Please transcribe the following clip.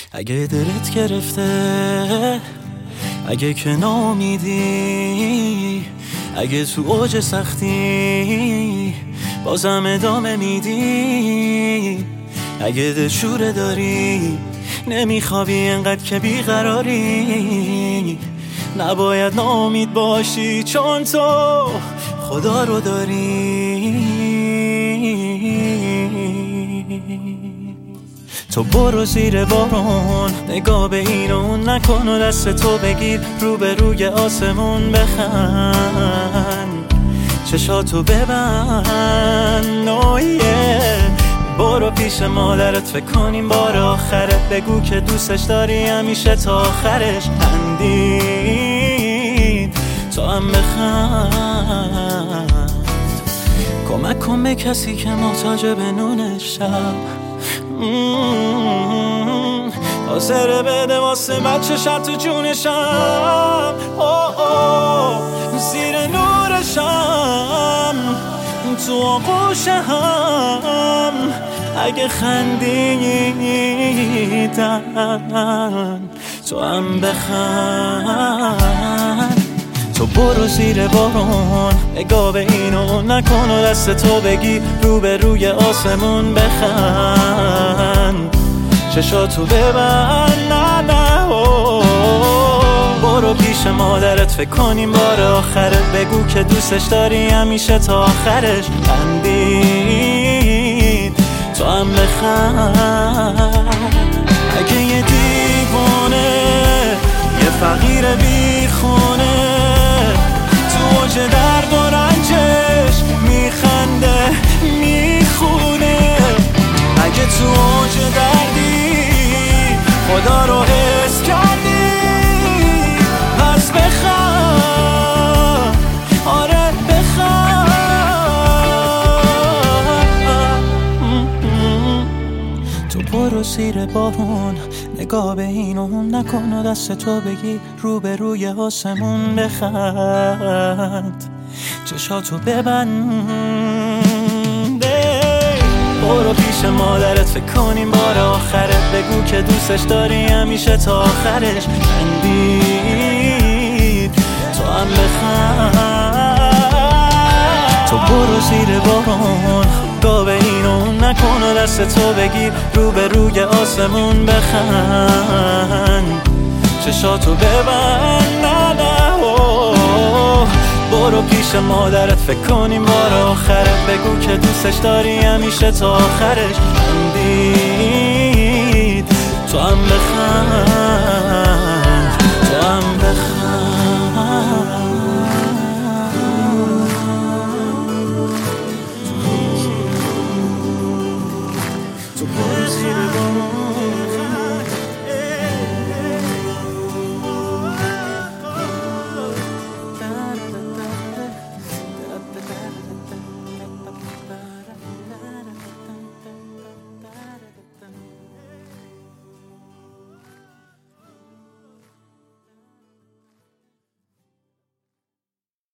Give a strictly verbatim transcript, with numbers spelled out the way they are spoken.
اگه دلت گرفته، اگه که ناامیدی، اگه تو اوج سختی بازم ادامه میدی، اگه دلشوره داری نمیخوابی انقدر که بیقراری، نباید ناامید باشی چون تو خدا رو داری. تو برو زیر بارون، نگاه به این و اون نکن و دست تو بگیر رو به روی آسمون بخند، چشاتو ببند نویه. برو پیش مادرت فکر کنیم بار آخرت، بگو که دوستش داری همیشه تا آخرش. خندید تو هم بخند، کمک کن به کسی که محتاج به نون شب، حاضره بده واسه بچه شب تو جونشم. اوه اوه زیر نورشم تو آغوشم، اگه خندیدن تو هم بخند. تو برو زیر بارون، نگاه به این و اون نکن و دست تو بگی رو به روی آسمون بخند، چشاتو ببند نه نه. برو پیش مادرت فکر کنیم بار آخرت، بگو که دوستش داری همیشه تا آخرش. خندید تو هم بخند. اگه یه دیوانه، یه فقیر بیخونه تو اوج درد و رنجش میخنده میخونه، اگه تو اوج دردی خدا رو حس کردی پس بخند، آره بخند. تو برو زیر بارون، نگاه به این و اون نکن و دست تو بگی رو به روی آسمون بخند، چشاتو ببند. برو پیش مادرت فکر کنیم بار آخرت، بگو که دوستش داری همیشه تا آخرش. خندید تو هم بخند. تو برو زیر بارون، نگاه به این و اون نکن و دست تو بگیر رو به روی آسمون بخند، چشاتو ببند نه نه. برو پیش مادرت فکر کنیم بار آخرت، بگو که دوستش داری همیشه تا آخرش. خندید